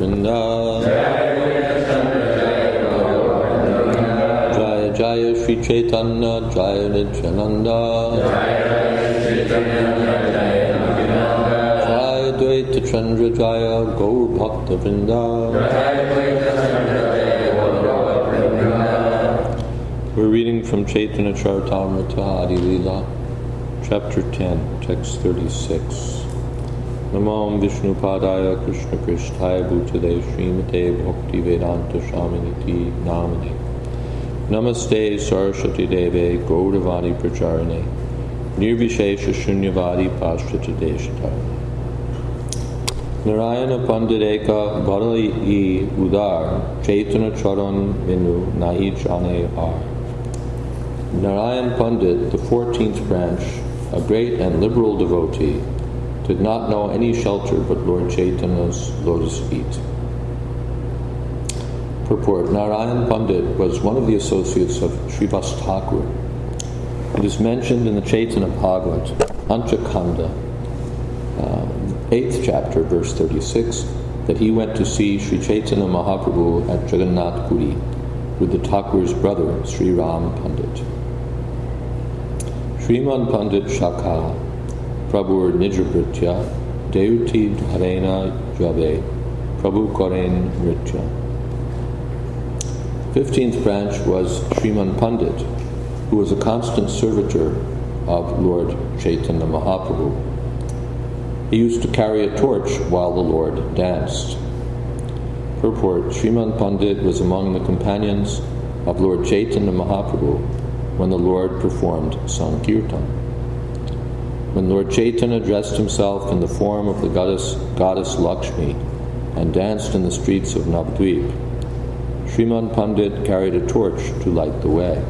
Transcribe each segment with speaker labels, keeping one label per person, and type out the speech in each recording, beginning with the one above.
Speaker 1: Vrinda. Jaya Jaya Shri Chaitanya Jaya Nityananda. Jaya Dvaita Chandra Jaya Gaur Bhakta Vrinda. We're reading from Chaitanya Charitamrita Adi Leela, Chapter 10, Text 36. Namam Vishnu Padaya Krishna Krishtaya Bhutale Srimate Bhakti Vedanta Shaminiti Namane Namaste Saraswati Deve Gauravani Pracharane Nirvishesha Shunyavadi Pashrita Deshatarane Narayana Panditeka Bhadai Udar Chaitanya Charan Minu Nahi Chane Ar. Narayan Pandit, the 14th branch, a great and liberal devotee, did not know any shelter but Lord Chaitanya's lotus feet. Purport: Narayan Pandit was one of the associates of Srivas Thakur. It is mentioned in the Chaitanya Bhagavat, Anchakanda, 8th chapter, verse 36, that he went to see Sri Chaitanya Mahaprabhu at Jagannath Puri with the Thakur's brother, Sri Ram Pandit. Sriman Pandit Shakha Prabhur Nijabritya Deuti Dharena Jave Prabhu Koren Nritya. 15th branch was Sriman Pandit, who was a constant servitor of Lord Chaitanya Mahaprabhu. He used to carry a torch while the Lord danced. Purport: Sriman Pandit was among the companions of Lord Chaitanya Mahaprabhu when the Lord performed Sankirtan. When Lord Chaitanya dressed himself in the form of the goddess Lakshmi and danced in the streets of Navadvip, Sriman Pandit carried a torch to light the way.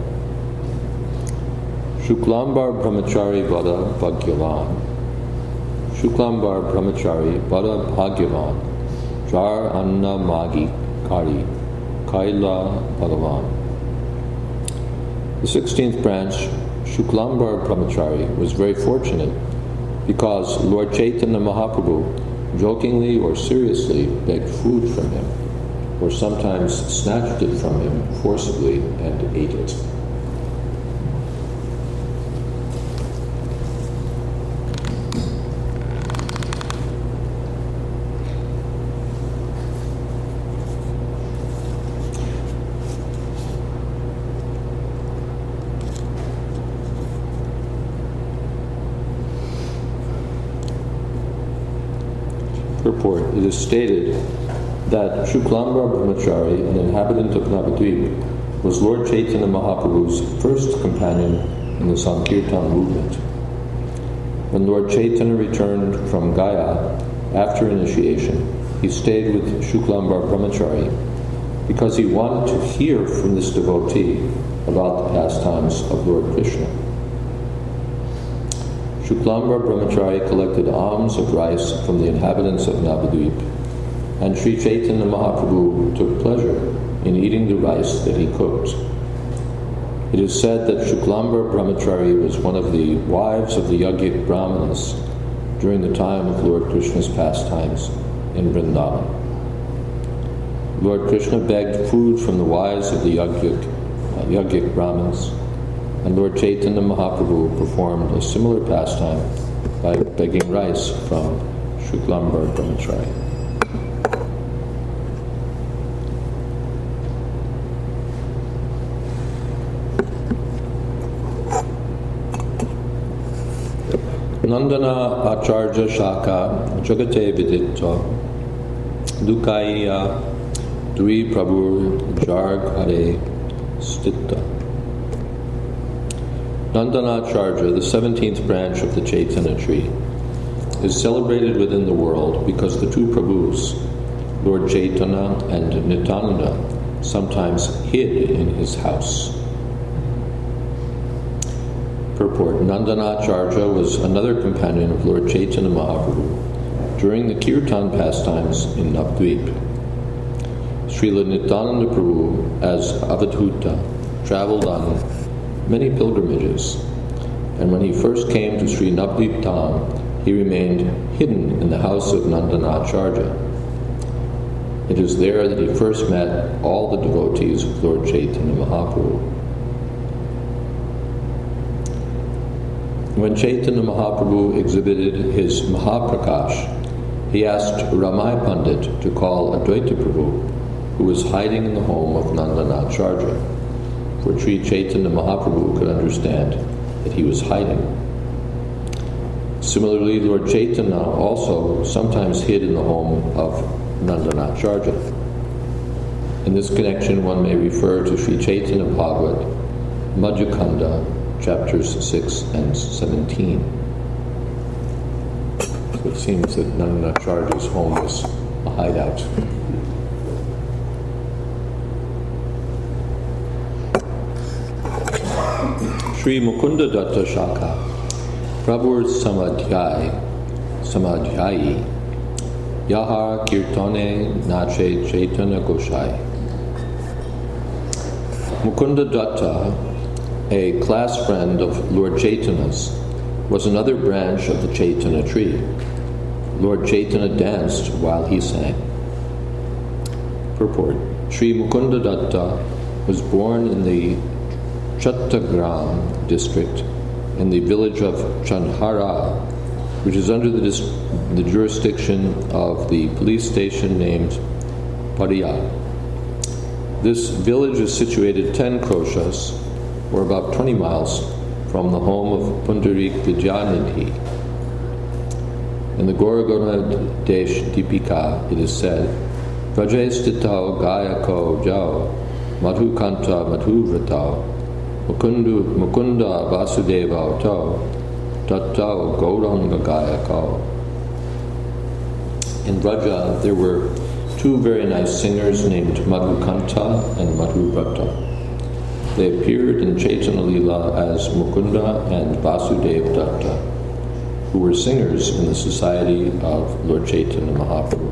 Speaker 1: Shuklambar Brahmachari Vada Bhagyavan. Shuklambar Brahmachari Vada Bhagyavan Jar Anna Magi Kari Kaila Bhagavan. The 16th branch, Shuklambar Brahmachari, was very fortunate because Lord Chaitanya Mahaprabhu jokingly or seriously begged food from him, or sometimes snatched it from him forcibly and ate it. Purport: it is stated that Shuklambar Brahmachari, an inhabitant of Navadvip, was Lord Chaitanya Mahaprabhu's first companion in the Sankirtan movement. When Lord Chaitanya returned from Gaya after initiation, he stayed with Shuklambar Brahmachari because he wanted to hear from this devotee about the pastimes of Lord Krishna. Shuklambar Brahmachari collected alms of rice from the inhabitants of Navadvip, and Sri Chaitanya Mahaprabhu took pleasure in eating the rice that he cooked. It is said that Shuklambar Brahmachari was one of the wives of the Yajnik Brahmanas during the time of Lord Krishna's pastimes in Vrindavan. Lord Krishna begged food from the wives of the Yajnik Brahmanas, and Lord Chaitanya Mahaprabhu performed a similar pastime by begging rice from Shuklambar Brahmachari. Nandana Acharya Shaka Jagate Vidita Dukaiya Dui Prabhur Jarg Hare Stita. Nandanacharya, the 17th branch of the Chaitanya tree, is celebrated within the world because the two Prabhus, Lord Chaitanya and Nityananda, sometimes hid in his house. Purport: Nandanacharya was another companion of Lord Chaitanya Mahaprabhu during the Kirtan pastimes in Navadvip. Srila Nityananda Prabhu, as Avadhuta, traveled on many pilgrimages, and when he first came to Sri Navadvip Dham, he remained hidden in the house of Nandanacharya. It is there that he first met all the devotees of Lord Chaitanya Mahaprabhu. When Chaitanya Mahaprabhu exhibited his Mahaprakash, he asked Ramai Pandit to call Advaita Prabhu, who was hiding in the home of Nandanacharya, for Sri Chaitanya Mahaprabhu could understand that he was hiding. Similarly, Lord Chaitanya also sometimes hid in the home of Nandanacharya. In this connection, one may refer to Sri Chaitanya Bhagavat, Madhyakanda, chapters 6 and 17. So it seems that Nandanacharya's home was a hideout. Sri Mukunda Datta Shaka, Prabhur Samadhyayi, Yaha Kirtane Nache Chaitanya Goshai. Mukunda Datta, a class friend of Lord Chaitanya's, was another branch of the Chaitanya tree. Lord Chaitanya danced while he sang. Purport. Sri Mukunda Datta was born in the Chattagram district in the village of Chandhara, which is under the jurisdiction of the police station named Pariya. This village is situated 10 kroshas, or about 20 miles, from the home of Pundarik Vidyanidhi. In the Gauragana Desh Deepika, it is said, Vrajestitao Gayako Jao, Madhukanta Madhuvratao, Mukunda Vasudeva Tao, Tattao Gauranga Gayako. In Vraja, there were two very nice singers named Madhukanta and Madhuvrata. They appeared in Chaitanya Lila as Mukunda and Vasudeva Datta, who were singers in the society of Lord Chaitanya Mahaprabhu.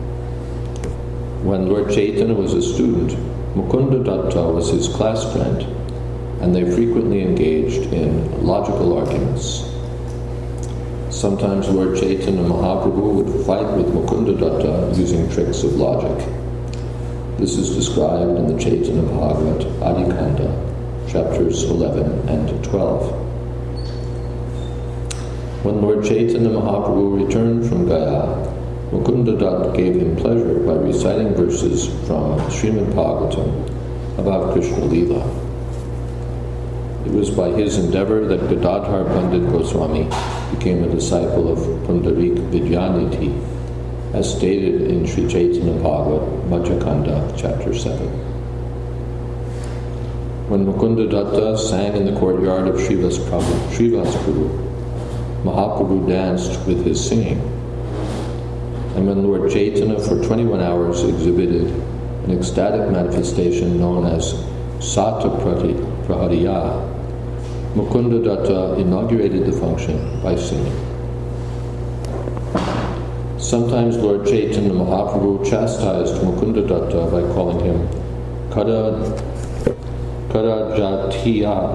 Speaker 1: When Lord Chaitanya was a student, Mukunda Datta was his class friend, and they frequently engaged in logical arguments. Sometimes Lord Chaitanya Mahaprabhu would fight with Mukunda Datta using tricks of logic. This is described in the Chaitanya Bhagavat, Adikanda, chapters 11 and 12. When Lord Chaitanya Mahaprabhu returned from Gaya, Mukunda Datta gave him pleasure by reciting verses from Srimad Bhagavatam about Krishna Lila. It was by his endeavor that Gadadhar Pandit Goswami became a disciple of Pundarik Vidyanidhi, as stated in Sri Chaitanya Bhagavat, Madhyakanda, chapter 7. When Mukunda Datta sang in the courtyard of Srivas Prabhu, Mahaprabhu danced with his singing. And when Lord Chaitanya for 21 hours exhibited an ecstatic manifestation known as Sata Prahariya, Mukunda Datta inaugurated the function by singing. Sometimes Lord Chaitanya Mahaprabhu chastised Mukunda Datta by calling him Karajatiya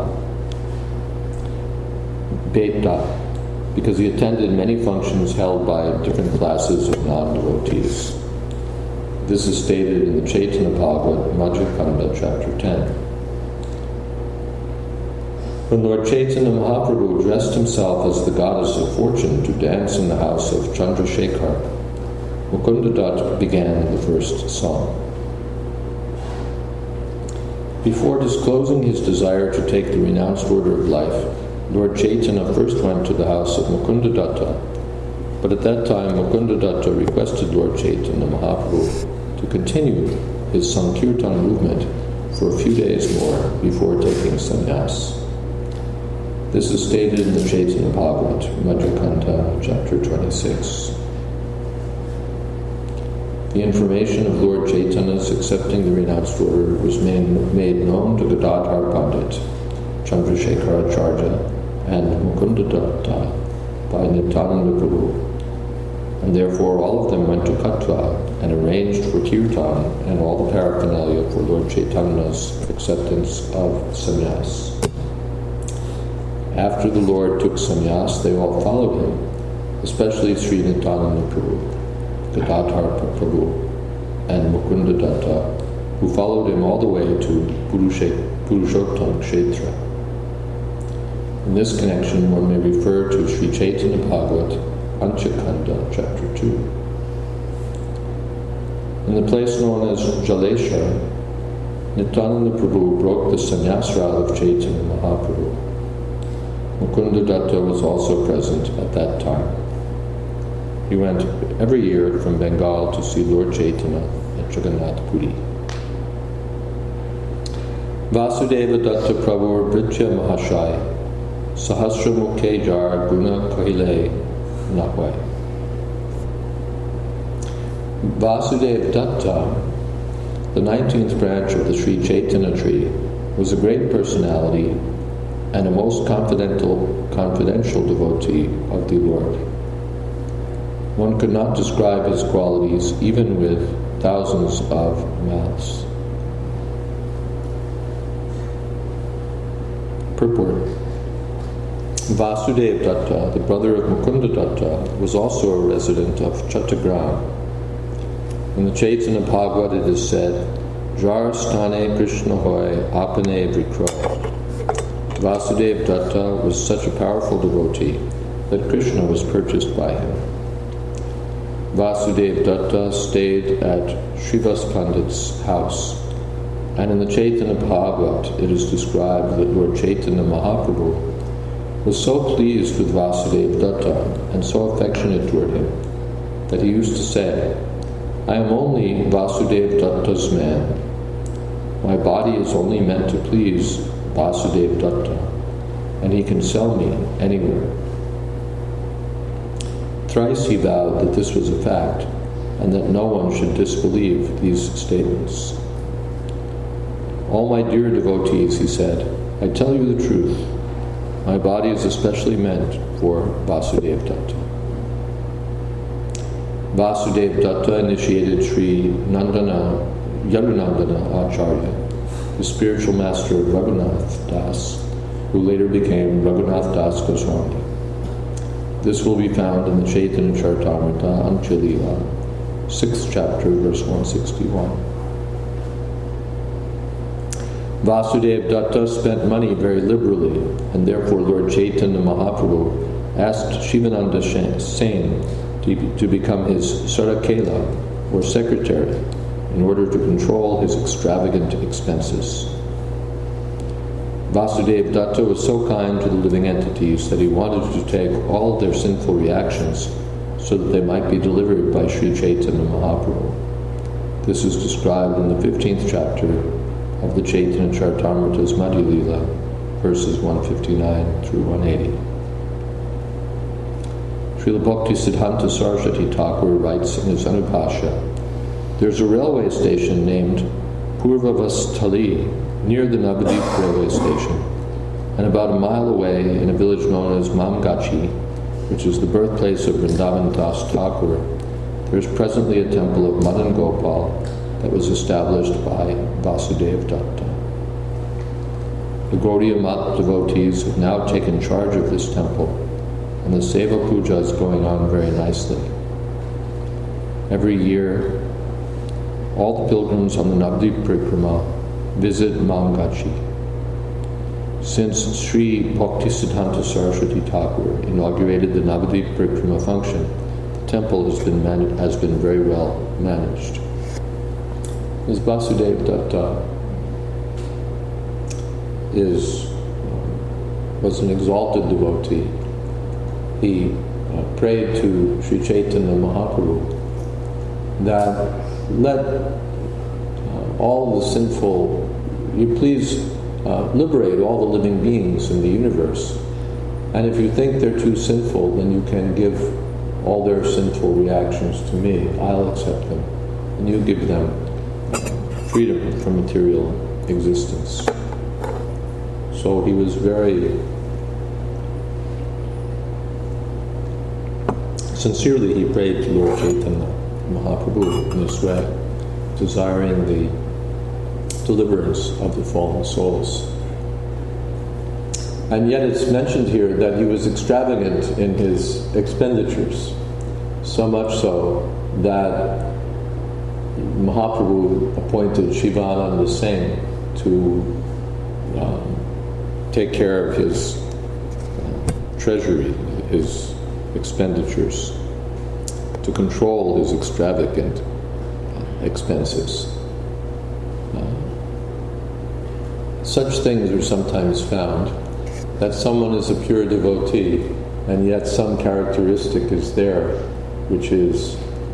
Speaker 1: Beta, because he attended many functions held by different classes of non-devotees. This is stated in the Chaitanya Bhagavat, Madhyakanda, chapter 10. When Lord Chaitanya Mahaprabhu dressed himself as the goddess of fortune to dance in the house of Chandrasekhar, Mukunda Datta began the first song. Before disclosing his desire to take the renounced order of life, Lord Chaitanya first went to the house of Mukunda Datta, but at that time Mukunda Datta requested Lord Chaitanya Mahaprabhu to continue his Sankirtan movement for a few days more before taking sannyas. This is stated in the Chaitanya Bhagavat, Madhyakanda, chapter 26. The information of Lord Chaitanya's accepting the renounced order was made known to Gadadhar Pandit, Chandrasekhar Acharya, and Mukunda Datta by Nityananda Prabhu, and therefore all of them went to Katwa and arranged for kirtan and all the paraphernalia for Lord Chaitanya's acceptance of sannyas. After the Lord took sannyas, they all followed him, especially Sri Nityananda Prabhu, Gadadhar Prabhu, and Mukunda Datta, who followed him all the way to Purushottam Kshetra. In this connection, one may refer to Sri Chaitanya Bhagavat, Panchakanda, Chapter 2. In the place known as Jaleshwar, Nityananda Prabhu broke the sannyas vow of Chaitanya Mahaprabhu. Mukunda Datta was also present at that time. He went every year from Bengal to see Lord Chaitanya at Jagannath Puri. Vasudeva Datta Prabhu Bridya Mahashai Sahasra Mukhe Jar Guna Kahile Nahwai. Vasudeva Datta, the 19th branch of the Sri Chaitanya tree, was a great personality and a most confidential devotee of the Lord. One could not describe his qualities even with thousands of mouths. Purport. Vasudeva Datta, the brother of Mukunda Datta, was also a resident of Chattogram. In the Chaitanya Bhagavat it is said, Jar stane Krishna hoy apane vrikro. Vasudeva Datta was such a powerful devotee that Krishna was purchased by him. Vasudeva Datta stayed at Srivas Pandit's house, and in the Chaitanya Bhagavat it is described that Lord Chaitanya Mahaprabhu was so pleased with Vasudeva Datta and so affectionate toward him that he used to say, I am only Vasudeva Datta's man. My body is only meant to please Vasudeva Datta, and he can sell me anywhere. Thrice he vowed that this was a fact, and that no one should disbelieve these statements. All my dear devotees, he said, I tell you the truth. My body is especially meant for Vasudeva Datta. Vasudeva Datta initiated Sri Yadunandana Acharya, the spiritual master of Raghunath Das, who later became Raghunath Das Goswami. This will be found in the Chaitanya Charitamrita Anchilila, 6th chapter, verse 161. Vasudeva Datta spent money very liberally, and therefore Lord Chaitanya Mahaprabhu asked Shivananda Sen to become his Sarakela, or secretary, in order to control his extravagant expenses. Vasudeva Datta was so kind to the living entities that he wanted to take all their sinful reactions so that they might be delivered by Sri Chaitanya Mahaprabhu. This is described in the 15th chapter of the Chaitanya Charitamrita's Madhya Lila, verses 159 through 180. Srila Bhakti Siddhanta Saraswati Thakur writes in his Anubhashya, there's a railway station named Purvavastali near the Navadip railway station, and about a mile away in a village known as Mamgachi, which is the birthplace of Vrindavan Das Thakur, there is presently a temple of Madan Gopal that was established by Vasudeva Datta. The Gaudiya Mat devotees have now taken charge of this temple, and the Seva Puja is going on very nicely. Every year, all the pilgrims on the Navadip Parikrama visit Mamgachi. Since Sri Bhaktisiddhanta Saraswati Thakur inaugurated the Navadip Parikrama function, the temple has been very well managed. As Vasudeva Datta was an exalted devotee, he prayed to Sri Chaitanya Mahaprabhu that let all the sinful, you please liberate all the living beings in the universe. And if you think they're too sinful, then you can give all their sinful reactions to me. I'll accept them. And you give them freedom from material existence. So he was very sincerely, he prayed to Lord Chaitanya Mahaprabhu in this way, desiring the deliverance of the fallen souls. And yet it's mentioned here that he was extravagant in his expenditures, so much so that Mahaprabhu appointed Shivananda Singh to take care of his treasury, his expenditures, to control his extravagant expenses. Such things are sometimes found, that someone is a pure devotee, and yet some characteristic is there, which is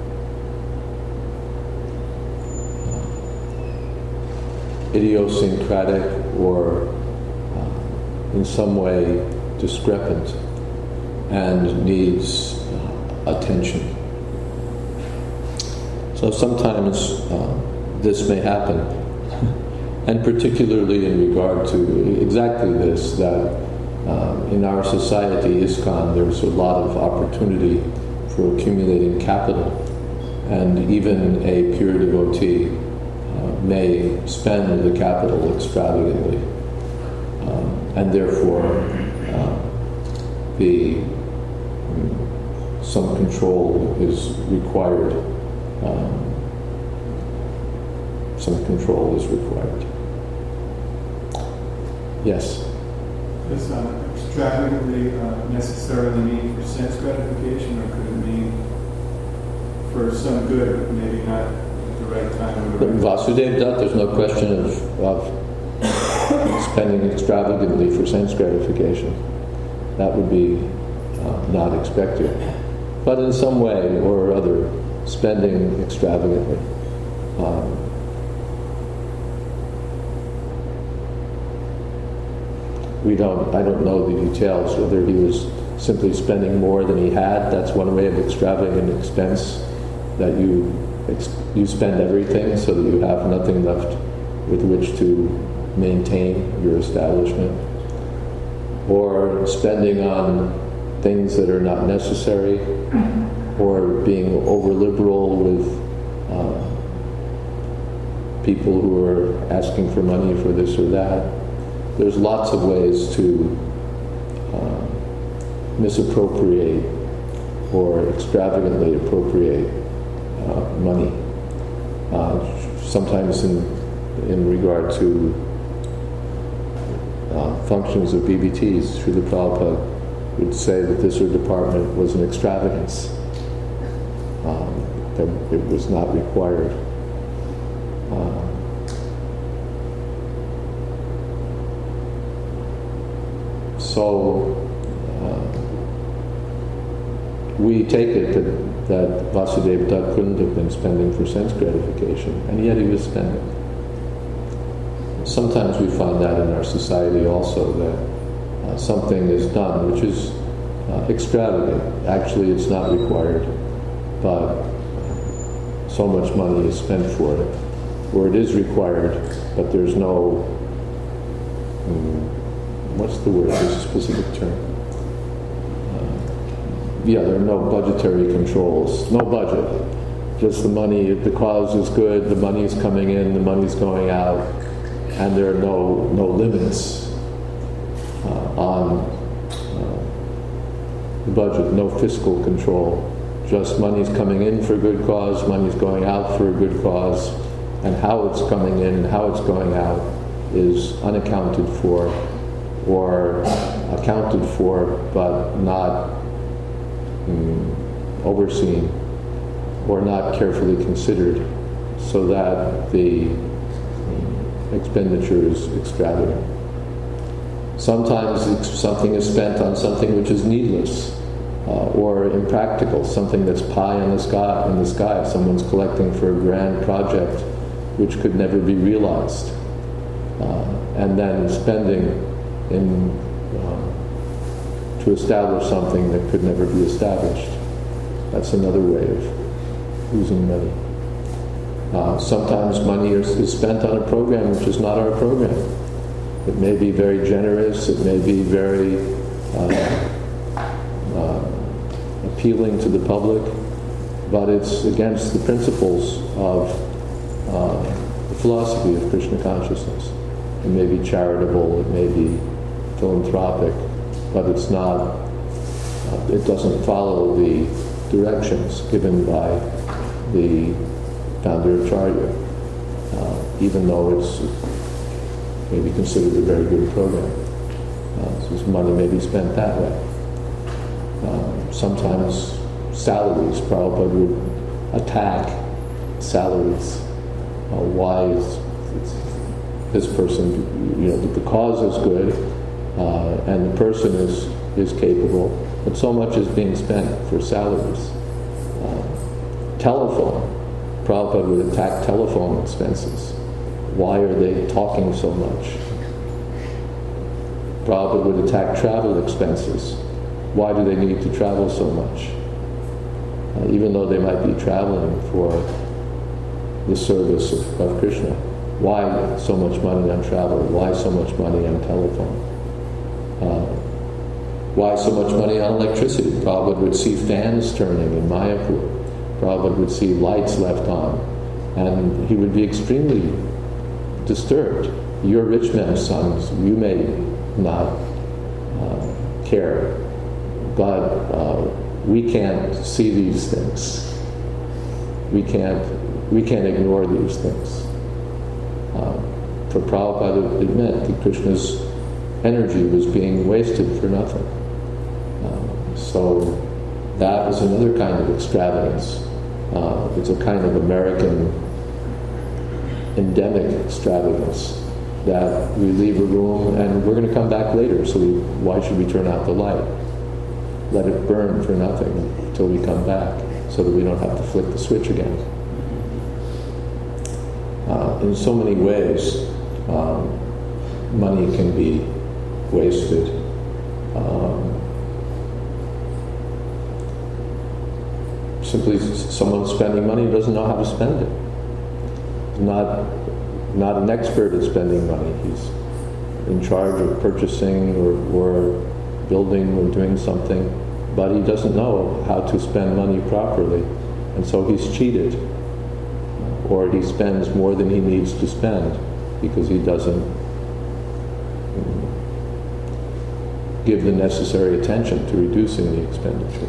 Speaker 1: idiosyncratic or in some way discrepant and needs attention. So sometimes this may happen, and particularly in regard to exactly this, that in our society, ISKCON, there's a lot of opportunity for accumulating capital, and even a pure devotee may spend the capital extravagantly, and therefore some control is required. Some control is required. Yes?
Speaker 2: Does extravagantly necessarily mean for sense gratification, or could it mean for some good, maybe not at the right time? Or the right
Speaker 1: Vasudeva Dutt, there's no question of spending extravagantly for sense gratification. That would be not expected. But in some way or other, spending extravagantly. I don't know the details, whether he was simply spending more than he had. That's one way of extravagant expense, that you spend everything so that you have nothing left with which to maintain your establishment. Or spending on things that are not necessary, or being over-liberal with people who are asking for money for this or that. There's lots of ways to misappropriate or extravagantly appropriate money. Sometimes in regard to functions of BBTs, Srila Prabhupada would say that this department was an extravagance, that it was not required. So we take it that Vasudeva Dutt couldn't have been spending for sense gratification, and yet he was spending. Sometimes we find that in our society also, that something is done which is extravagant. Actually, it's not required, but so much money is spent for it. Or it is required, but there's no, what's the word? There's a specific term. There are no budgetary controls, no budget. Just the money, if the cause is good, the money is coming in, the money is going out, and there are no limits on the budget, no fiscal control. Just money's coming in for a good cause, money's going out for a good cause, and how it's coming in and how it's going out is unaccounted for, or accounted for but not overseen or not carefully considered, so that the expenditure is extravagant. Sometimes something is spent on something which is needless or impractical, something that's pie in the sky. Someone's collecting for a grand project which could never be realized, and then spending to establish something that could never be established. That's another way of using money. Sometimes money is spent on a program which is not our program. It may be very generous, it may be very appealing to the public, but it's against the principles of the philosophy of Krishna consciousness. It may be charitable, it may be philanthropic, but it's not, it doesn't follow the directions given by the founder Acharya, even though it's maybe considered a very good program. So his money may be spent that way. Sometimes salaries, Prabhupada would attack salaries. Why is this person, the cause is good, and the person is capable, but so much is being spent for salaries. Telephone, Prabhupada would attack telephone expenses. Why are they talking so much? Prabhupada would attack travel expenses. Why do they need to travel so much? Even though they might be traveling for the service of Krishna. Why so much money on travel? Why so much money on telephone? Why so much money on electricity? Prabhupada would see fans turning in Mayapur. Prabhupada would see lights left on. And he would be extremely disturbed. You're rich men's sons. You may not care. But we can't see these things. We can't ignore these things. For Prabhupada, it meant that Krishna's energy was being wasted for nothing. So that was another kind of extravagance. It's a kind of American endemic extravagance that we leave a room and we're going to come back later, so why should we turn out the light? Let it burn for nothing until we come back, so that we don't have to flick the switch again. In so many ways, money can be wasted. Simply someone spending money doesn't know how to spend it. He's not an expert at spending money. He's in charge of purchasing or building or doing something, but he doesn't know how to spend money properly, and so he's cheated. Or he spends more than he needs to spend because he doesn't give the necessary attention to reducing the expenditure.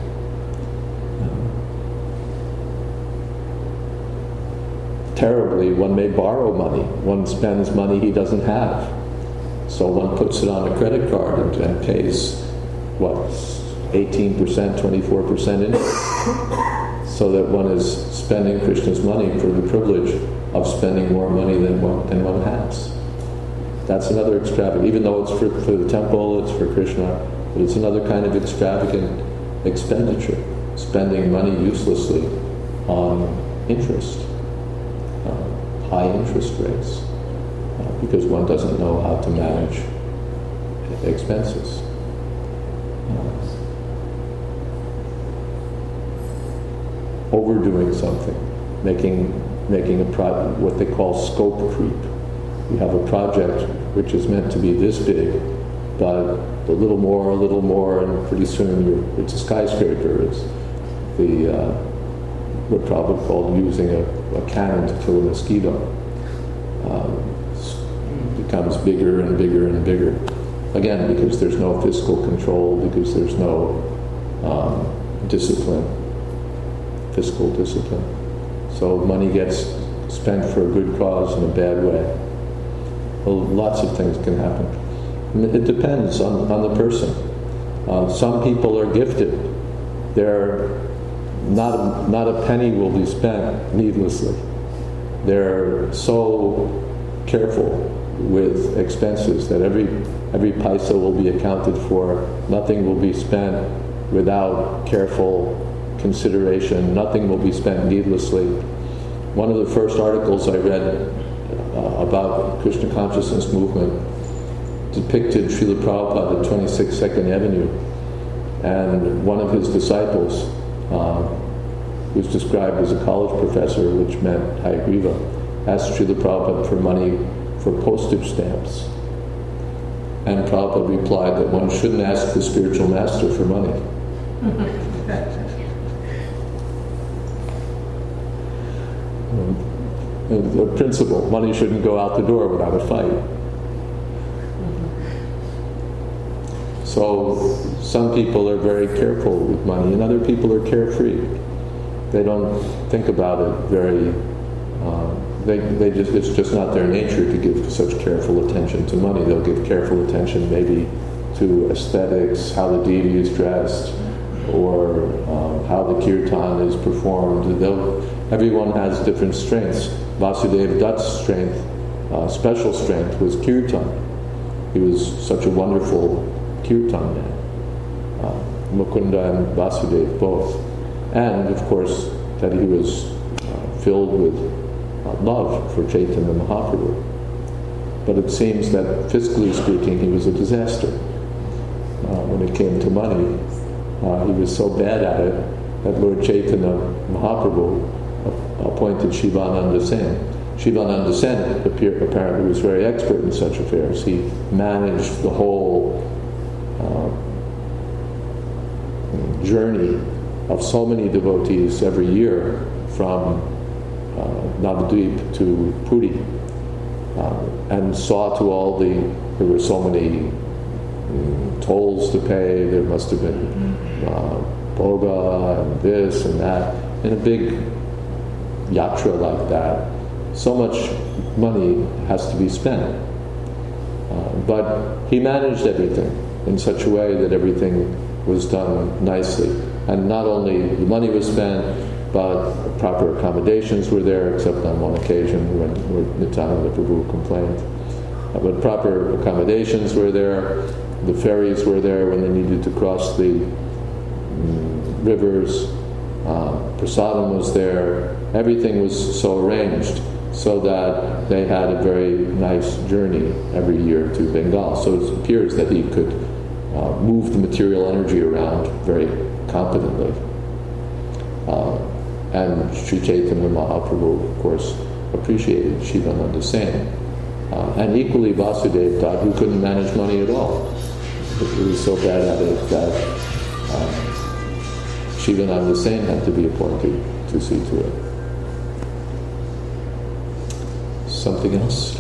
Speaker 1: Terribly, one may borrow money. One spends money he doesn't have. So one puts it on a credit card and pays, 18%, 24% interest, so that one is spending Krishna's money for the privilege of spending more money than one has. That's another extravagant, even though it's for the temple, it's for Krishna, but it's another kind of extravagant expenditure, spending money uselessly on interest, high interest rates, because one doesn't know how to manage expenses. Overdoing something, making what they call scope creep. You have a project which is meant to be this big, but a little more, and pretty soon it's a skyscraper. It's what Prabhupada called using a cannon to kill a mosquito. It becomes bigger and bigger and bigger. Again, because there's no fiscal control, because there's no fiscal discipline. So money gets spent for a good cause in a bad way. Well, lots of things can happen. It depends on the person. Some people are gifted. Not a penny will be spent needlessly. They're so careful with expenses that every paisa will be accounted for. Nothing will be spent without careful consideration. Nothing will be spent needlessly. One of the first articles I read about Krishna consciousness movement depicted Srila Prabhupada at 26 2nd Avenue, and one of his disciples, who was described as a college professor, which meant Hayagriva, asked Srila Prabhupada for money for postage stamps. And Prabhupada replied that one shouldn't ask the spiritual master for money. The principle, money shouldn't go out the door without a fight. So some people are very careful with money and other people are carefree. They don't think about it very it's just not their nature to give such careful attention to money. They'll give careful attention maybe to aesthetics, how the deity is dressed, or how the kirtan is performed. Everyone has different strengths. Vasudeva Dutt's strength, special strength, was kirtan. He was such a wonderful kirtan man. Mukunda and Vasudeva both. And, of course, that he was filled with love for Chaitanya Mahaprabhu. But it seems that, fiscally speaking, he was a disaster. When it came to money, he was so bad at it that Lord Chaitanya Mahaprabhu appointed Shivananda Sen. Shivananda Sen apparently was very expert in such affairs. He managed the whole journey of so many devotees every year from Navadvip to Puri, and saw to all there were so many tolls to pay, there must have been boga and this and that, in a big yatra like that. So much money has to be spent. But he managed everything in such a way that everything was done nicely. And not only the money was spent, but proper accommodations were there, except on one occasion when Nityananda Prabhu complained. But proper accommodations were there. The ferries were there when they needed to cross the rivers. Prasadam was there. Everything was so arranged so that they had a very nice journey every year to Bengal. So it appears that he could move the material energy around very competently. And Sri Chaitanya Mahaprabhu, of course, appreciated Shivananda Sen. And equally Vasudeva Dutt, who couldn't manage money at all. He was so bad at it that Shivananda Sen had to be appointed to see to it. Something else?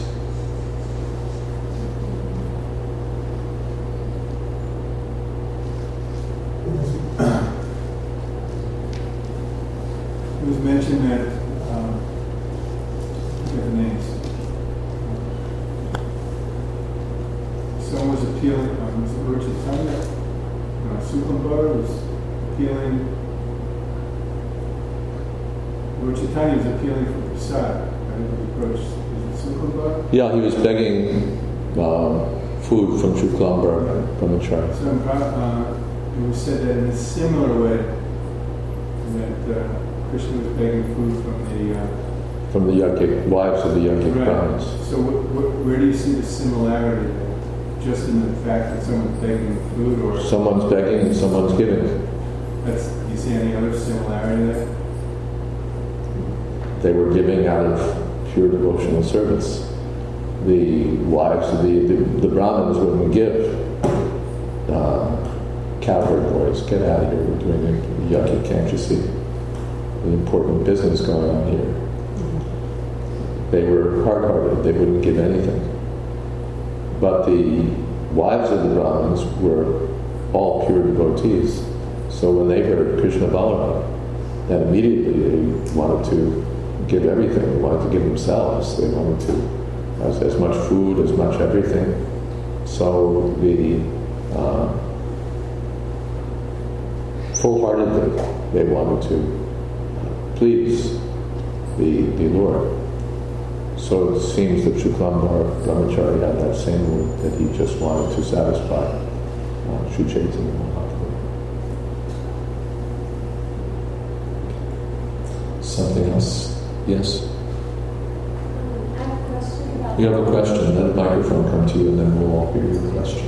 Speaker 2: It was mentioned that different names. Someone was appealing. Was it Lord Chaitanya? Sukumbar was appealing. Lord Chaitanya was appealing for prasad. I think he approached. Is it Sukumbar?
Speaker 1: Yeah, he was begging food from Shuklambar Brahmachari.
Speaker 2: So it was said that in a similar way that Krishna was begging food
Speaker 1: from the yogic wives of the yogic Brahmins.
Speaker 2: So where do you see the similarity? Just in the fact that someone's begging food, or
Speaker 1: someone's begging and someone's giving.
Speaker 2: Do you see any other similarity there?
Speaker 1: They were giving out of pure devotional service. The wives of the Brahmins wouldn't give. Cowherd boys, get out of here, we're doing the yucky, can't you see the important business going on here? They were hard-hearted, they wouldn't give anything. But the wives of the Brahmins were all pure devotees. So when they heard Krishna Balaram, then immediately they wanted to give everything. They wanted to give themselves. They wanted to as much food, as much everything. So full-heartedly they wanted to please the Lord. So it seems that Shuklambar Brahmachari had that same mood, that he just wanted to satisfy Sri Chaitanya Mahaprabhu. Something else? Yes?
Speaker 3: I have a question about...
Speaker 1: You have a question, let the microphone come to you and then we'll all hear your question.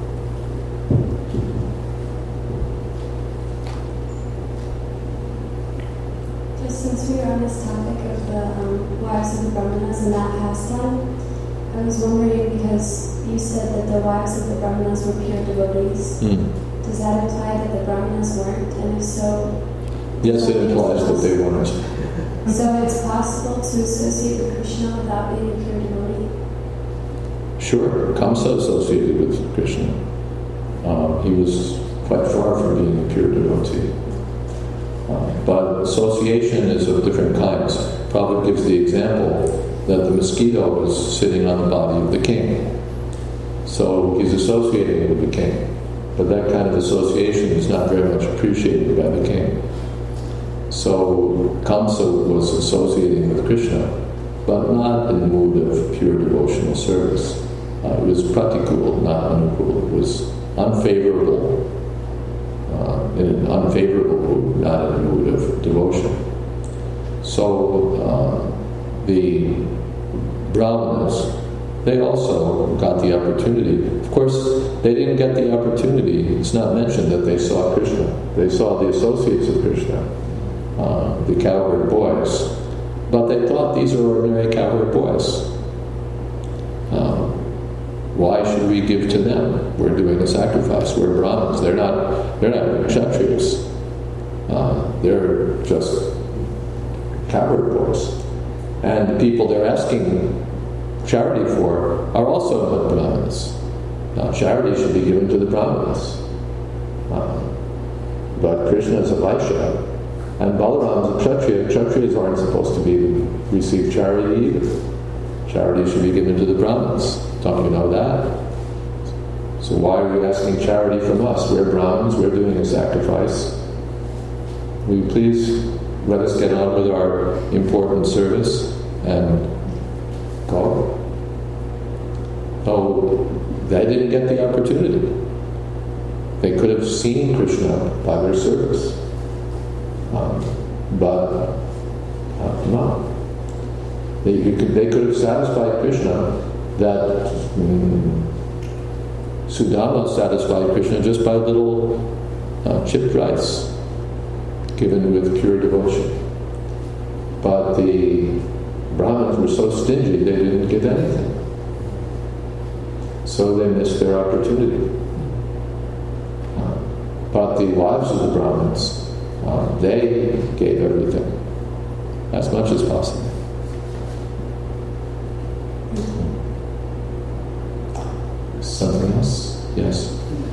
Speaker 3: Just since we were on this topic of the wives of the Brahmanas and that pastime, I was wondering, because you said that the wives of the Brahmanas were pure devotees. Does that imply that the Brahmanas weren't? And if so...
Speaker 1: Yes, it implies that they weren't.
Speaker 3: So it's possible to associate with Krishna without being a pure devotee?
Speaker 1: Sure, Kamsa associated with Krishna. He was quite far from being a pure devotee. But association is of different kinds. Prabhupada gives the example that the mosquito was sitting on the body of the king. So he's associating with the king. But that kind of association is not very much appreciated by the king. So Kamsa was associating with Krishna, but not in the mood of pure devotional service. It was pratikul, not anukul. It was unfavorable, in an unfavorable mood, not in a mood of devotion. So the Brahmanas, they also got the opportunity. Of course, they didn't get the opportunity. It's not mentioned that they saw Krishna. They saw the associates of Krishna, the cowherd boys. But they thought these are ordinary cowherd boys. Why should we give to them? We're doing a sacrifice. We're Brahmins. They're not Kshatriyas. They're just cowherd boys. And the people they're asking charity for are also not Brahmanas. Now, charity should be given to the Brahmanas. But Krishna is a Vaishya, and Balaram is a Kshatriya. Kshatriyas aren't supposed to receive charity either. Charity should be given to the Brahmanas. Don't you know that? So why are you asking charity from us? We're Brahmins, we're doing a sacrifice. Will you please let us get on with our important service and go? So they didn't get the opportunity. They could have seen Krishna by their service. But no. They could have satisfied Krishna that Sudama satisfied Krishna just by a little chipped rice given with pure devotion. But the Brahmins were so stingy they didn't get anything. So they missed their opportunity. But the wives of the Brahmins, they gave everything, as much as possible. Something else? Yes?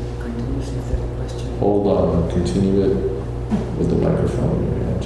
Speaker 1: Hold on and continue it with the microphone in your hand.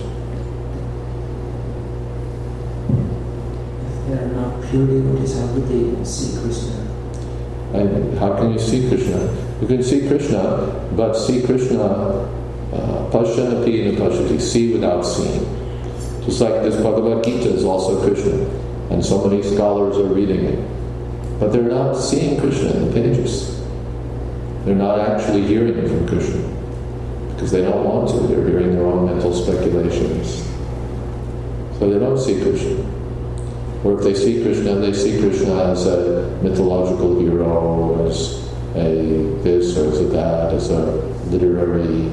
Speaker 4: If they are not pure devotees, how would they see Krishna?
Speaker 1: And how can you see Krishna? You can see Krishna, but see Krishna pashyanapi napashyati, see without seeing. Just like this Bhagavad Gita is also Krishna, and so many scholars are reading it. But they're not seeing Krishna in the pages. They're not actually hearing from Krishna, because they don't want to. They're hearing their own mental speculations. So they don't see Krishna. Or if they see Krishna as a mythological hero, as a this or as a that, as a literary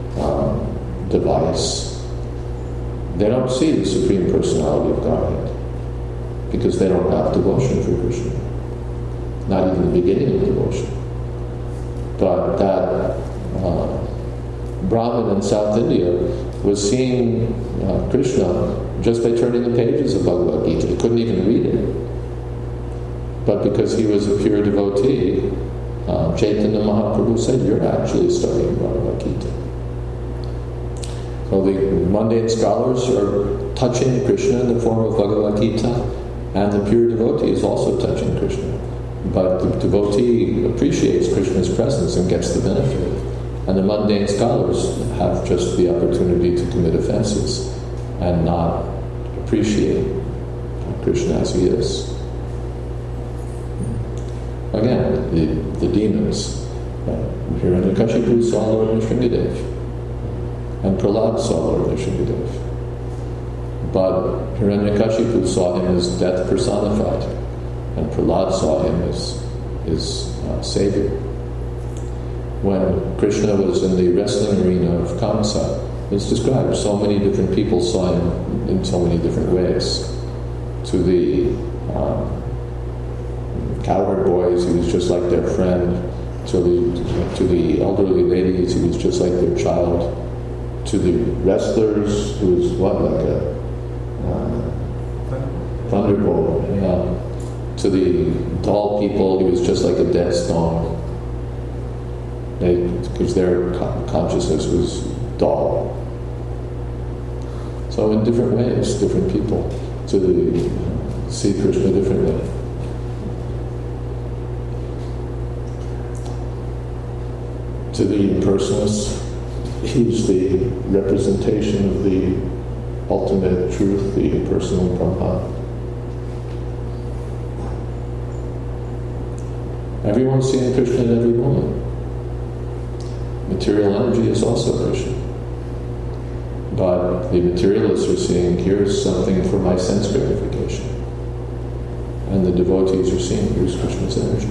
Speaker 1: device. They don't see the Supreme Personality of Godhead, because they don't have devotion for Krishna. Not even the beginning of devotion. But that Brahmin in South India was seeing Krishna just by turning the pages of Bhagavad Gita. He couldn't even read it. But because he was a pure devotee, Chaitanya Mahaprabhu said, "You're actually studying Bhagavad Gita." So the mundane scholars are touching Krishna in the form of Bhagavad Gita, and the pure devotee is also touching Krishna. But the devotee appreciates Krishna's presence and gets the benefit. And the mundane scholars have just the opportunity to commit offenses and not appreciate Krishna as he is. Again, the demons. Hiranyakashipu saw Lord Nrsingadev, and Prahlad saw Lord Nrsingadev. But Hiranyakashipu saw him as death personified, and Prahlad saw him as his savior. When Krishna was in the wrestling arena of Kamsa, it's described so many different people saw him in so many different ways. To the cowherd boys, he was just like their friend. To the elderly ladies, he was just like their child. To the wrestlers, who was like a thunderbolt. To the tall people, he was just like a dead stone. Because their consciousness was dull. So in different ways, different people see Krishna differently. To the impersonalist, he's the representation of the ultimate truth, the impersonal Brahman. Everyone's seeing Krishna in every moment. Material energy is also Krishna. But the materialists are seeing, here's something for my sense gratification. And the devotees are seeing, here's Krishna's energy.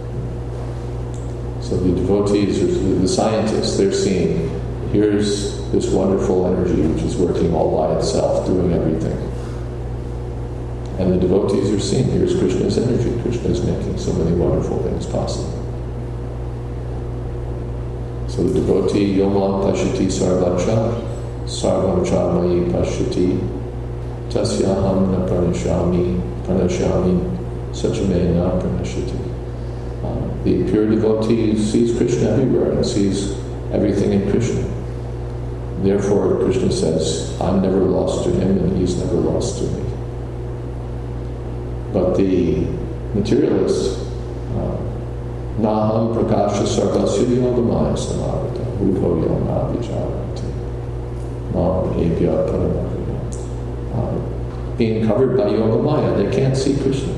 Speaker 1: So the devotees, or the scientists, they're seeing, here's this wonderful energy which is working all by itself, doing everything. And the devotees are seeing, here's Krishna's energy. Krishna is making so many wonderful things possible. So the devotee, Yomam Pashyati Sarvacha, Sarvam Cha Mayi Pashyati, Tasyaham Na Pranashyami, Sachame Na Pranashyati. The pure devotee sees Krishna everywhere and sees everything in Krishna. Therefore, Krishna says, I'm never lost to him and he's never lost to me. But the materialist, Naham Prakasha Sarvasya Yogamaya Samarita, Udho Yama Vicharanti, Nam Ebhya Paramahya. Being covered by Yogamaya, they can't see Krishna.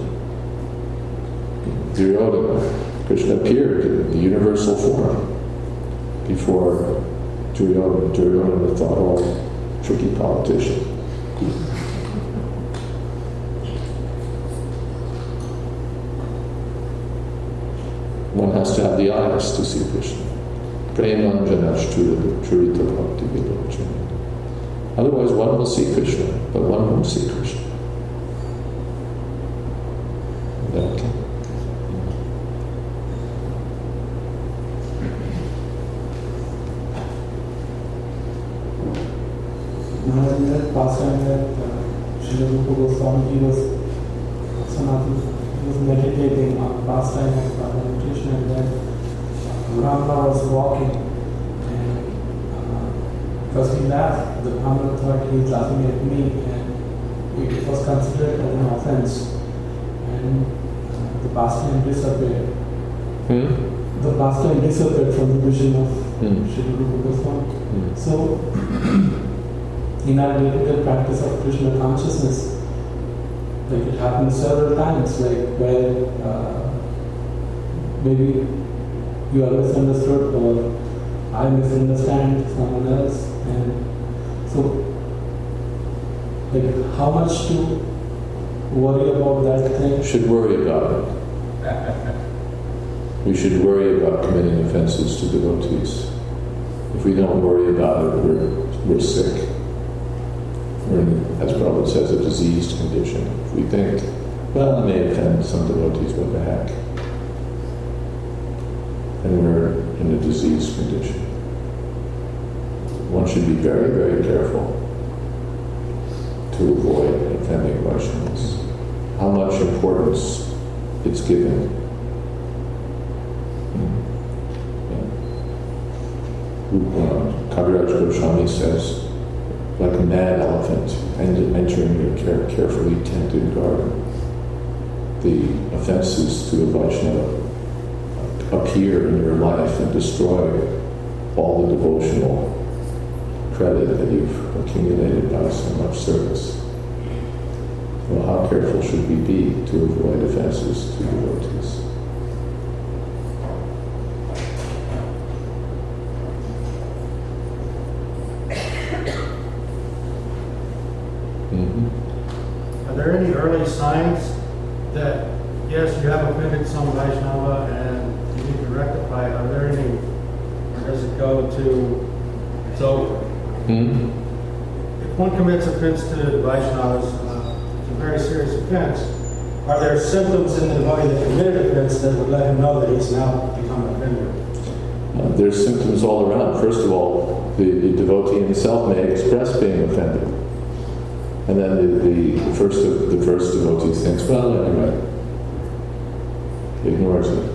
Speaker 1: Duryodhana, Krishna appeared in the universal form before Duryodhana. Duryodhana thought, oh, tricky politician. One has to have the eyes to see Krishna. Premanjanashturita bhakti vilochana. Otherwise one will see Krishna, but one won't see Krishna. Okay.
Speaker 5: In that pastime that Srila Rupa Goswami was meditating on pastime of meditation, and then Brahma was walking, and because he laughed, the Brahma thought he was laughing at me, and it was considered as an offense, and the pastime disappeared. The pastime disappeared from the vision of Srila Rupa Goswami. So in our day-to-day practice of Krishna consciousness, like it happens several times, like where maybe you are misunderstood or I misunderstand someone else, and so like how much to worry about that thing?
Speaker 1: Should worry about it. We should worry about committing offenses to devotees. If we don't worry about it, we're sick. We're in, as Prabhupada says, a diseased condition. If we think, well, I may offend some devotees, what the heck? And we're in a diseased condition. One should be very, very careful to avoid offending Vaishnavas. How much importance it's given. Kaviraj Goswami says, like a mad elephant entering a carefully tended garden, the offenses to a Vaishnava appear in your life and destroy all the devotional credit that you've accumulated by so much service. Well, how careful should we be to avoid offenses to devotees?
Speaker 6: Are there any early signs that, yes, you have offended some Vaishnava and you need to rectify it? Are there any, or does it go to, it's over? If one commits offense to Vaishnavas, it's a very serious offense. Are there symptoms in the devotee that committed offense that would let him know that he's now become an offender?
Speaker 1: There's symptoms all around. First of all, the devotee himself may express being offended. And then the first devotee thinks, well, anyway, ignores it.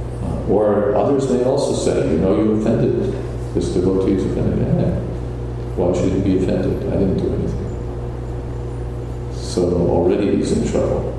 Speaker 1: Or others may also say, you offended. This devotee is offended. Why should he be offended? I didn't do anything. So already he's in trouble.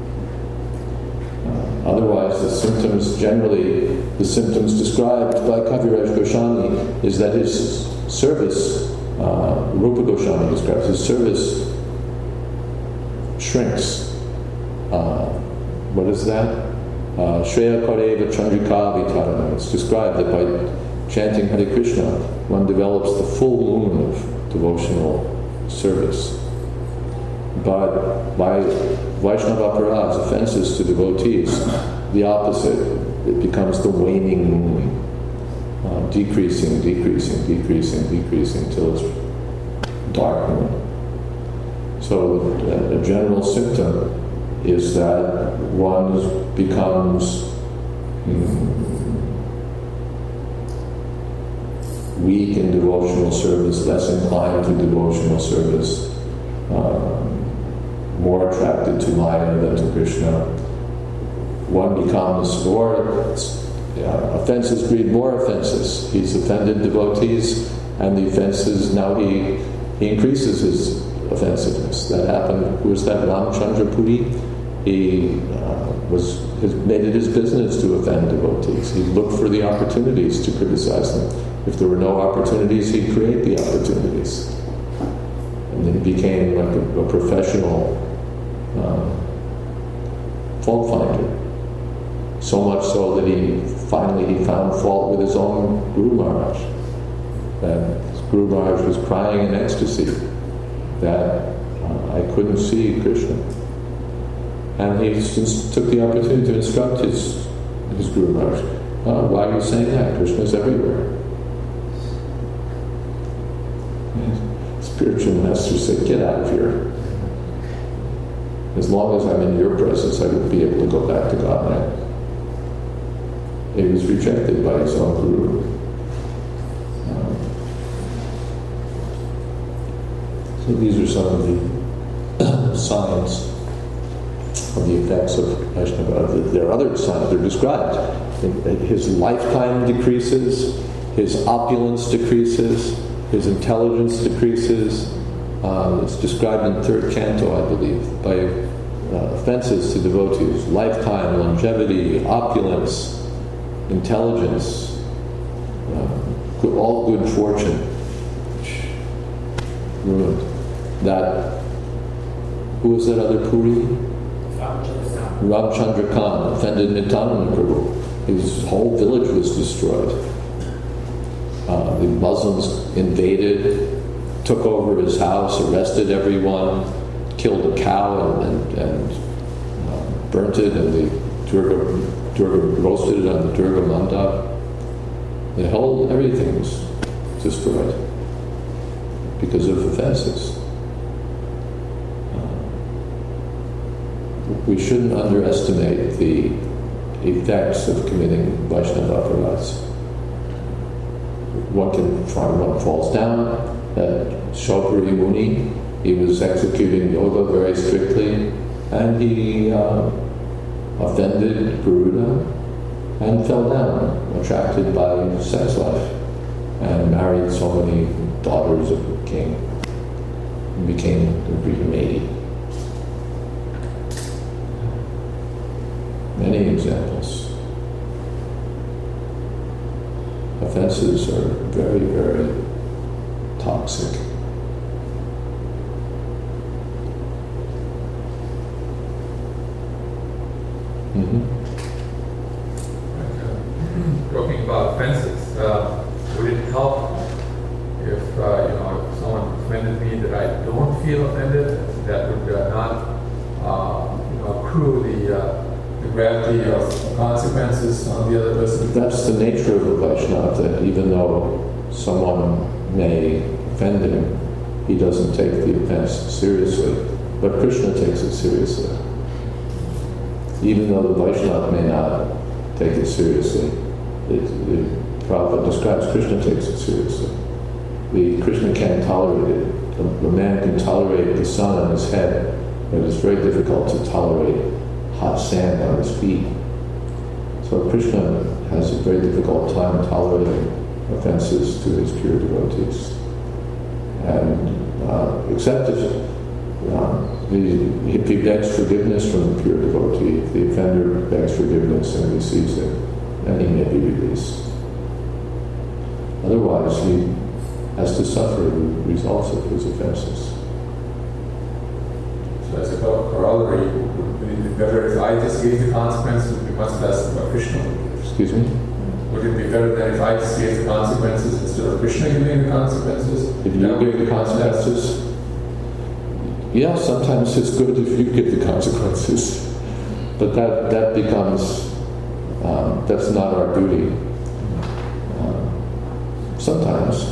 Speaker 1: Otherwise, the symptoms described by Kaviraj Goswami is that his service, Rupa Goswami describes, his service shrinks. What is that? Shreya Kareva Chandrika Vitarana. It's described that by chanting Hare Krishna, one develops the full moon of devotional service. But by Vaishnava Aparadhas, offenses to devotees, the opposite. It becomes the waning moon, decreasing till it's dark moon. So a general symptom is that one becomes weak in devotional service, less inclined to devotional service, more attracted to Maya than to Krishna. One becomes offenses breed more offenses. He's offended devotees, and the offenses, now he increases his offensiveness. That happened. Who was that? Ramchandra Puri. He made it his business to offend devotees. He looked for the opportunities to criticize them. If there were no opportunities, he'd create the opportunities. And then he became like a professional fault finder. So much so that he finally found fault with his own Guru Maharaj. And Guru Maharaj was crying in ecstasy that I couldn't see Krishna. And he took the opportunity to instruct his Guru Maharaj. Why are you saying that? Krishna's everywhere. And spiritual master said, get out of here. As long as I'm in your presence, I will be able to go back to Godhead. He was rejected by his own Guru. So these are some of the signs of the effects of Vaishnava. There are other signs, they're described. His lifetime decreases, his opulence decreases, his intelligence decreases. It's described in the 3rd canto, I believe, by offenses to devotees. Lifetime, longevity, opulence, intelligence, all good fortune ruined. Who was that other Puri? Ramchandra Khan offended Nityananda Prabhu. His whole village was destroyed. The Muslims invaded, took over his house, arrested everyone, killed a cow and burnt it, and the Durga roasted it on the Durga Mandap. Everything was destroyed because of offenses. We shouldn't underestimate the effects of committing Vaishnava Aparadhas. One falls down. Shaupari Muni, he was executing yoga very strictly, and he offended Garuda and fell down, attracted by sex life, and married so many daughters of the king, and became a Brahmadi. Many examples. Offenses are very, very toxic.
Speaker 7: Talking about offenses, would it help if someone offended me that I don't feel offended? That would not accrue the gravity of consequences on the other person.
Speaker 1: That's the nature of a Vaishnava, that even though someone may offend him, he doesn't take the offense seriously. But Krishna takes it seriously. Even though the Vaishnava may not take it seriously, the Prabhupada describes Krishna takes it seriously. Krishna can't tolerate it. A man can tolerate the sun on his head, but it's very difficult to tolerate hot sand on his feet. So Krishna has a very difficult time tolerating offenses to his pure devotees. and accept it. If he begs forgiveness from the pure devotee, if the offender begs forgiveness and receives it, then he may be released. Otherwise, he has to suffer the results of his offenses.
Speaker 7: So as a corollary, would it be better if I just gave the consequences? It would be much less than what Krishna would give.
Speaker 1: Excuse me?
Speaker 7: Would it be better than if I just gave the consequences instead of Krishna giving the consequences?
Speaker 1: If you give the consequences, yeah, sometimes it's good if you give the consequences, but that becomes, that's not our duty. Sometimes,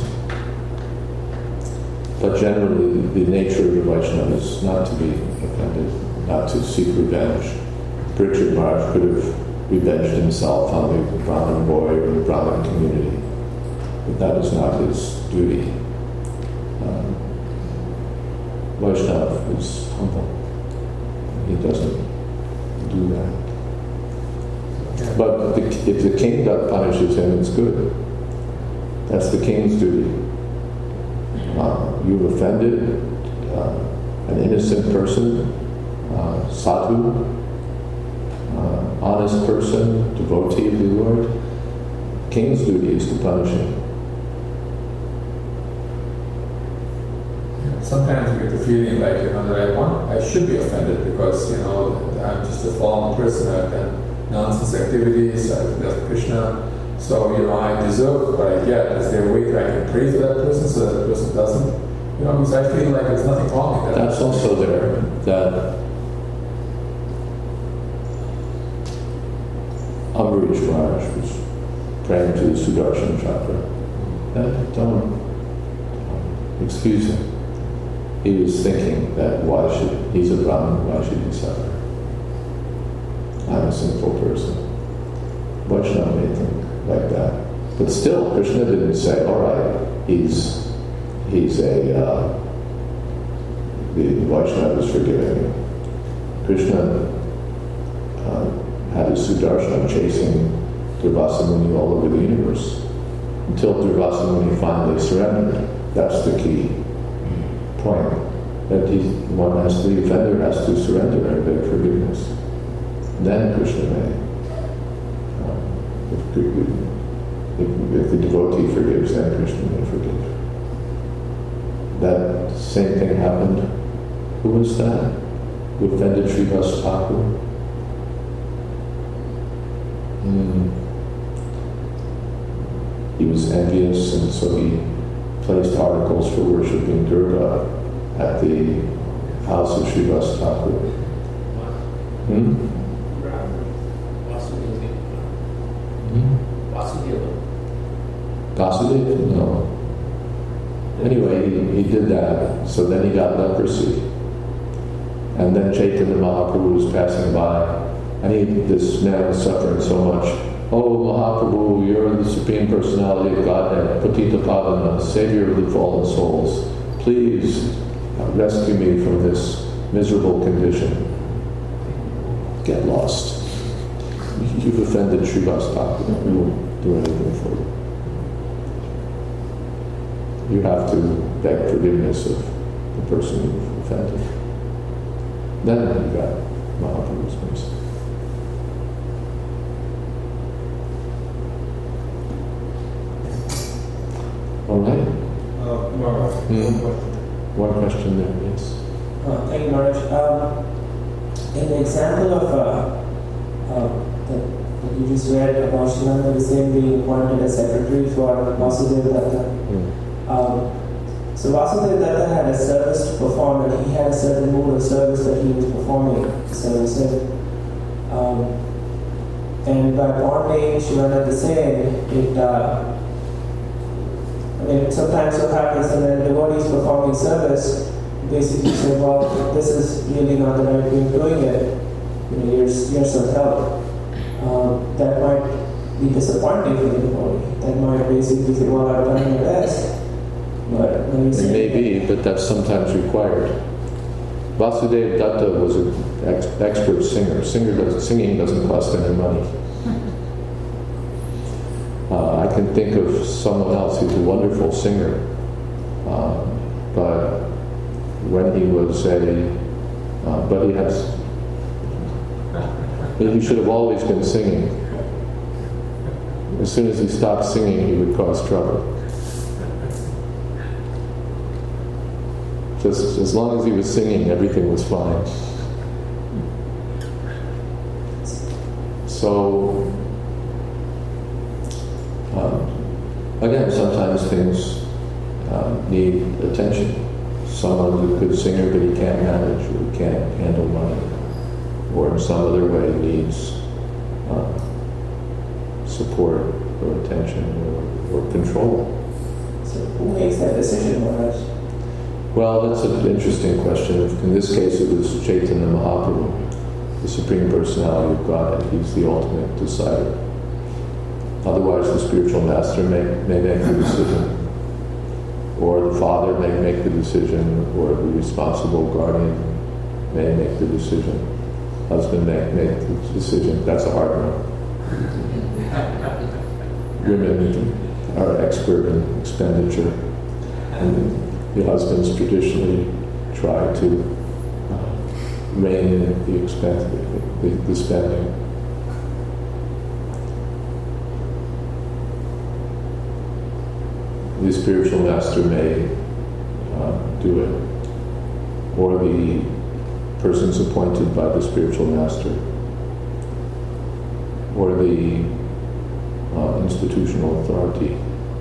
Speaker 1: but generally the nature of the Vaishnava is not to be offended, not to seek revenge. Parikshit Maharaj could have revenged himself on the Brahmin boy or the Brahmin community, but that is not his duty. Vaishnava is humble. He doesn't do that. But if the king punishes him, it's good. That's the king's duty. You've offended an innocent person, sadhu, honest person, devotee of the Lord. The king's duty is to punish him.
Speaker 7: Sometimes you get the feeling like, that I should be offended because, I'm just a fallen person, I've done nonsense activities, I've left Krishna, so, I deserve what I get. Is there a way that I can pray for that person so that the person doesn't? Because I feel like there's nothing wrong with that.
Speaker 1: That's also there, that Ambarish Maharaj was praying to the Sudarshan Chakra. Don't excuse him. He was thinking that he's a Brahmin, why should he suffer? I'm a sinful person. Vaishnava may think like that. But still, Krishna didn't say, all right, he's the Vaishnava is forgiving him. Krishna had his Sudarshan chasing Durvasa Muni all over the universe until Durvasa Muni finally surrendered. That's the key point, that the offender has to surrender and beg forgiveness. Then Krishna may. If the devotee forgives, then Krishna may forgive. That same thing happened. Who was that? Who offended Srivas Thakur? He was envious, and so he placed articles for worshipping Durga at the house of Srivas Thakur. Vasudeva? No. Anyway, he did that, so then he got leprosy. And then Chaitanya Mahaprabhu was passing by, and this man was suffering so much. Oh, Mahaprabhu, you're the Supreme Personality of Godhead, Patita Pavana, Savior of the fallen souls. Please rescue me from this miserable condition. Get lost. You've offended Srivas Thakur. We won't do anything for you. You have to beg forgiveness of the person you've offended. Then you got Mahaprabhu's mercy. All right. One question there, yes.
Speaker 4: Thank you, Maharaj. In the example of that you just read about Shivananda Visayam being appointed as secretary for Vasudeva Datta. So Vasudeva Datta had a service to perform, and he had a certain mode of service that he was performing service in. And by appointing Shivananda Visayam, it sometimes so happens that when a devotee is performing service, basically say, well, this is really not the right way of doing it. You're some help. That might be disappointing for the devotee. That might basically say, well, I've done my best. But when you say
Speaker 1: it may be, but that's sometimes required. Vasudeva Datta was an expert singer. Singing doesn't cost any money. I can think of someone else who's a wonderful singer. but when he was he should have always been singing. As soon as he stopped singing, he would cause trouble. Just as long as he was singing, everything was fine. So, again, sometimes things need attention. Someone's a good singer, but he can't manage, or he can't handle money, or in some other way needs support or attention or control.
Speaker 4: So who makes that decision, Maharaj?
Speaker 1: Well, that's an interesting question. In this case, it was Chaitanya Mahaprabhu, the Supreme Personality of Godhead. He's the ultimate decider. Otherwise, the spiritual master may make the decision, or the father may make the decision, or the responsible guardian may make the decision. Husband may make the decision. That's a hard one. Women are expert in expenditure, and the husbands traditionally try to rein in the spending. The spiritual master may do it, or the persons appointed by the spiritual master, or the institutional authority,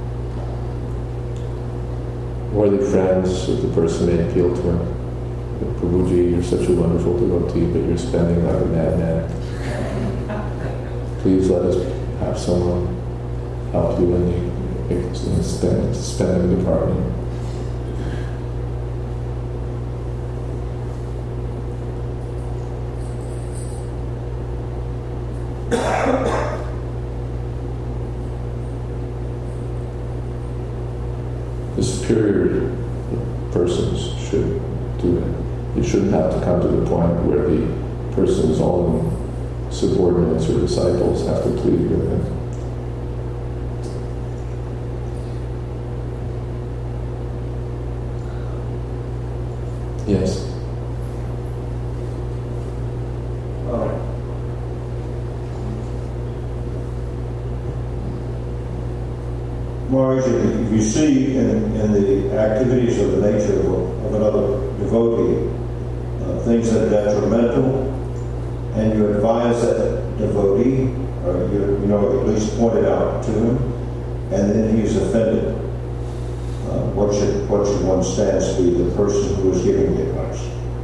Speaker 1: or the friends of the person may appeal to him. Prabhuji, you're such a wonderful devotee, but you're spending like a madman. Please let us have someone help you in the spending department. The superior persons should do it. It shouldn't have to come to the point where the person's own subordinates or disciples have to plead with him. Yes?
Speaker 8: Maharaj, if you see in the activities of the nature of another devotee things that are detrimental, and you advise that devotee, or at least point it out to him, and then he's offended, what should one's stance be, the person who is giving the advice?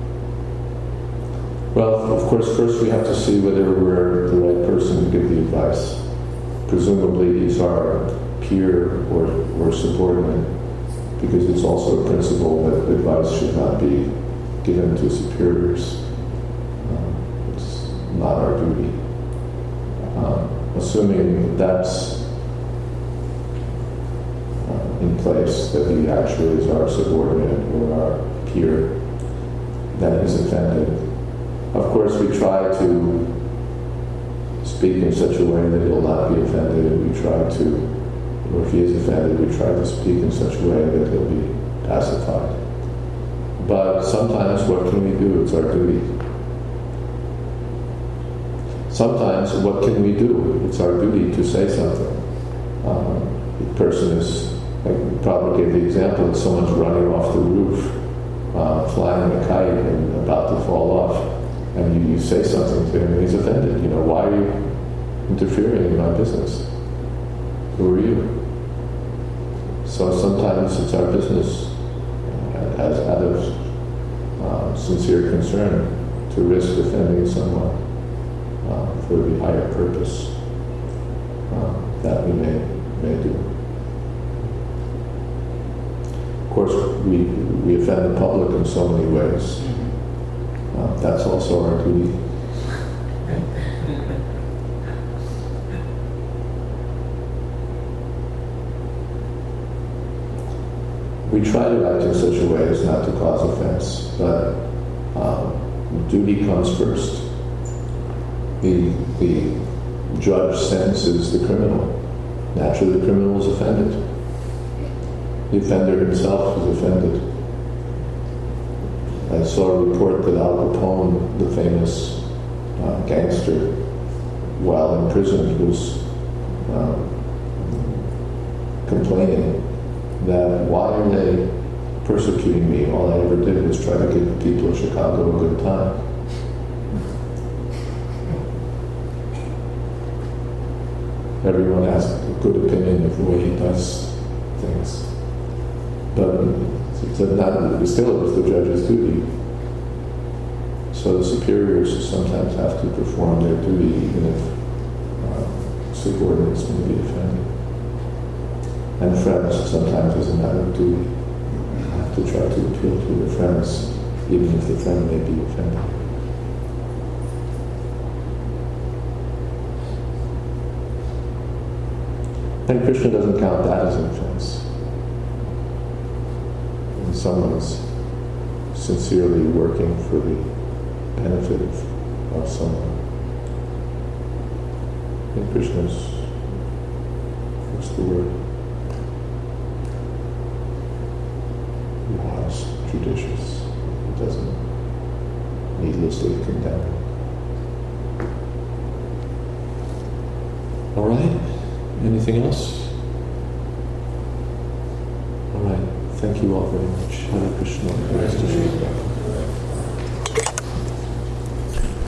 Speaker 1: Well, of course, first we have to see whether we're the right person to give the advice. Presumably he's our peer or subordinate, because it's also a principle that advice should not be given to superiors. It's not our duty. Assuming that's in place, that he actually is our subordinate or our peer, that he's offended. Of course, we try to speak in such a way that he'll not be offended, and we try to, or if he is offended, we try to speak in such a way that he'll be pacified. But sometimes, what can we do? It's our duty. Sometimes, what can we do? It's our duty to say something. The person is, like Prabhupada gave the example, that someone's running off the roof, flying a kite and about to fall off, and you say something to him and he's offended. Why are you interfering in my business? Who are you? So sometimes it's our business, out of sincere concern, to risk offending someone for the higher purpose that we may do. Of course, we offend the public in so many ways. That's also our duty. We try to act in such a way as not to cause offense, but duty comes first. The judge sentences the criminal. Naturally, the criminal is offended. The offender himself is offended. I saw a report that Al Capone, the famous gangster, while in prison, was complaining that why are they persecuting me? All I ever did was try to give the people of Chicago a good time. Everyone has a good opinion of the way he does things. But still it was the judge's duty. So the superiors sometimes have to perform their duty even if subordinates may be offended. And friends, sometimes as a matter of duty, have to try to appeal to their friends, even if the friend may be offended. And Krishna doesn't count that as an offense. When someone's sincerely working for the benefit of someone, and Krishna's, what's the word? Wise, judicious. It doesn't needlessly condemn. All right? Anything else? All right. Thank you all very much. Hare Krishna.